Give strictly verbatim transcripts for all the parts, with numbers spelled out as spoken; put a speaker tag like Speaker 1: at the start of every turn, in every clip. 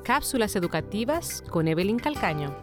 Speaker 1: Cápsulas educativas con Evelyn Calcaño.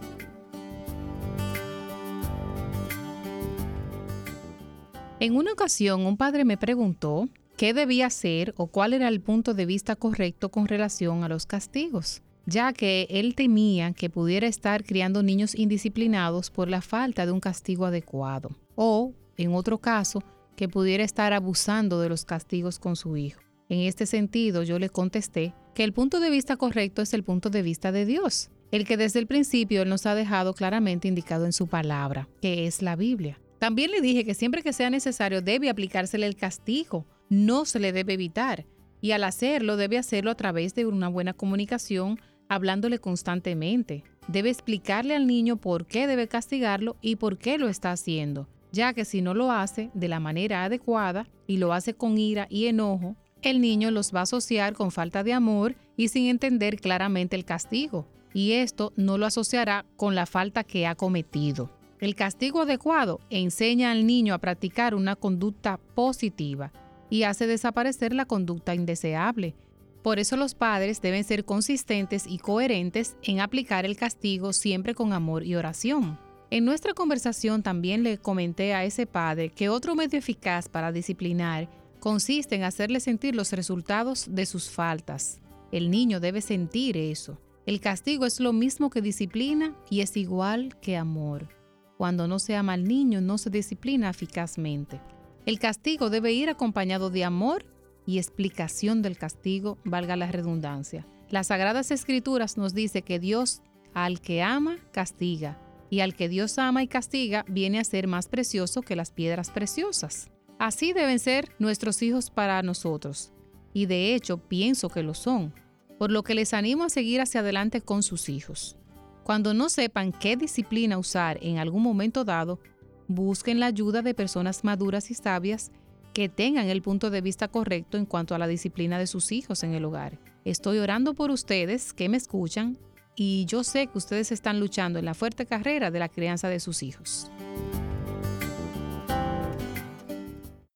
Speaker 2: En una ocasión, un padre me preguntó qué debía hacer o cuál era el punto de vista correcto con relación a los castigos, ya que él temía que pudiera estar criando niños indisciplinados por la falta de un castigo adecuado, o, en otro caso, que pudiera estar abusando de los castigos con su hijo. En este sentido, yo le contesté que el punto de vista correcto es el punto de vista de Dios, el que desde el principio Él nos ha dejado claramente indicado en su palabra, que es la Biblia. También le dije que siempre que sea necesario debe aplicársele el castigo, no se le debe evitar, y al hacerlo debe hacerlo a través de una buena comunicación, hablándole constantemente. Debe explicarle al niño por qué debe castigarlo y por qué lo está haciendo, ya que si no lo hace de la manera adecuada y lo hace con ira y enojo, el niño los va a asociar con falta de amor y sin entender claramente el castigo, y esto no lo asociará con la falta que ha cometido. El castigo adecuado enseña al niño a practicar una conducta positiva y hace desaparecer la conducta indeseable. Por eso los padres deben ser consistentes y coherentes en aplicar el castigo siempre con amor y oración. En nuestra conversación también le comenté a ese padre que otro medio eficaz para disciplinar consiste en hacerle sentir los resultados de sus faltas. El niño debe sentir eso. El castigo es lo mismo que disciplina y es igual que amor. Cuando no se ama al niño, no se disciplina eficazmente. El castigo debe ir acompañado de amor y explicación del castigo, valga la redundancia. Las Sagradas Escrituras nos dice que Dios al que ama, castiga, y al que Dios ama y castiga viene a ser más precioso que las piedras preciosas. Así deben ser nuestros hijos para nosotros, y de hecho pienso que lo son, por lo que les animo a seguir hacia adelante con sus hijos. Cuando no sepan qué disciplina usar en algún momento dado, busquen la ayuda de personas maduras y sabias que tengan el punto de vista correcto en cuanto a la disciplina de sus hijos en el hogar. Estoy orando por ustedes que me escuchan y yo sé que ustedes están luchando en la fuerte carrera de la crianza de sus hijos.